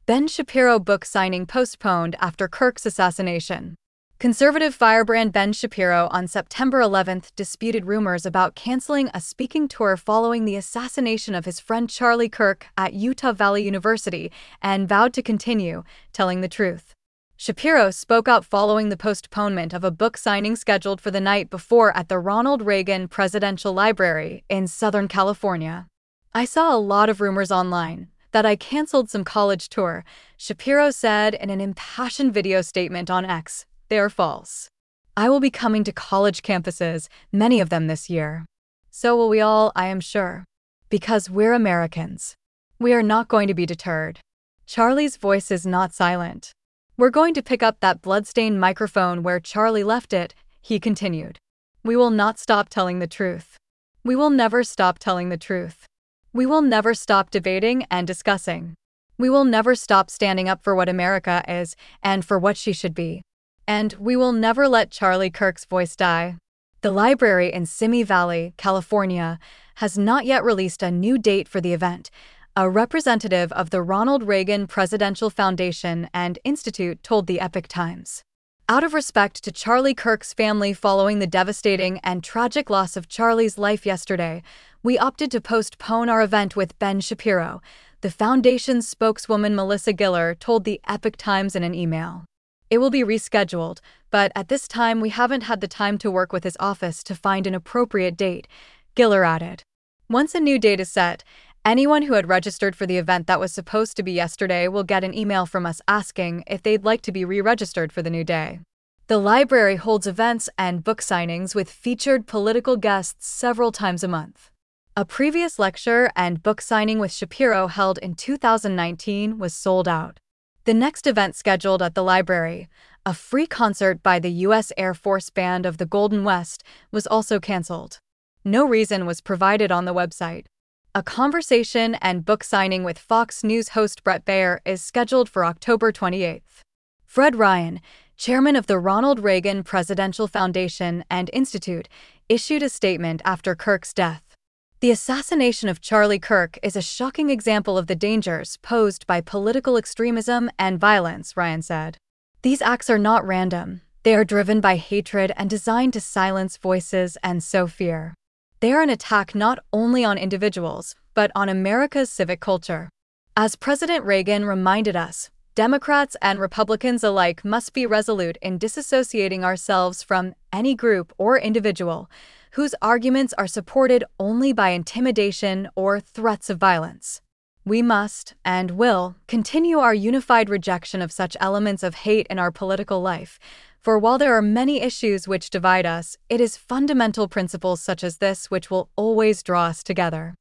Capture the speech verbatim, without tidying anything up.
Ben Shapiro book signing postponed after Kirk's assassination. Conservative firebrand Ben Shapiro on September eleventh disputed rumors about canceling a speaking tour following the assassination of his friend Charlie Kirk at Utah Valley University and vowed to continue telling the truth. Shapiro spoke out following the postponement of a book signing scheduled for the night before at the Ronald Reagan Presidential Library in Southern California. "I saw a lot of rumors online that I canceled some college tour," Shapiro said in an impassioned video statement on X. "They are false. I will be coming to college campuses, many of them this year. So will we all, I am sure. Because we're Americans. We are not going to be deterred." Charlie's voice is not silent. "We're going to pick up that bloodstained microphone where Charlie left it," he continued. "We will not stop telling the truth. We will never stop telling the truth. We will never stop debating and discussing. We will never stop standing up for what America is and for what she should be. And we will never let Charlie Kirk's voice die." The library in Simi Valley, California, has not yet released a new date for the event, a representative of the Ronald Reagan Presidential Foundation and Institute told the Epoch Times. "Out of respect to Charlie Kirk's family following the devastating and tragic loss of Charlie's life yesterday, we opted to postpone our event with Ben Shapiro," the foundation's spokeswoman Melissa Giller told the Epoch Times in an email. "It will be rescheduled, but at this time we haven't had the time to work with his office to find an appropriate date," Giller added. "Once a new date is set, anyone who had registered for the event that was supposed to be yesterday will get an email from us asking if they'd like to be re-registered for the new day." The library holds events and book signings with featured political guests several times a month. A previous lecture and book signing with Shapiro held in two thousand nineteen was sold out. The next event scheduled at the library, a free concert by the U S Air Force Band of the Golden West, was also canceled. No reason was provided on the website. A conversation and book signing with Fox News host Bret Baier is scheduled for October twenty-eighth. Fred Ryan, chairman of the Ronald Reagan Presidential Foundation and Institute, issued a statement after Kirk's death. "The assassination of Charlie Kirk is a shocking example of the dangers posed by political extremism and violence," Ryan said. "These acts are not random. They are driven by hatred and designed to silence voices and sow fear. They are an attack not only on individuals, but on America's civic culture. As President Reagan reminded us, Democrats and Republicans alike must be resolute in disassociating ourselves from any group or individual whose arguments are supported only by intimidation or threats of violence. We must, and will, continue our unified rejection of such elements of hate in our political life, for while there are many issues which divide us, it is fundamental principles such as this which will always draw us together."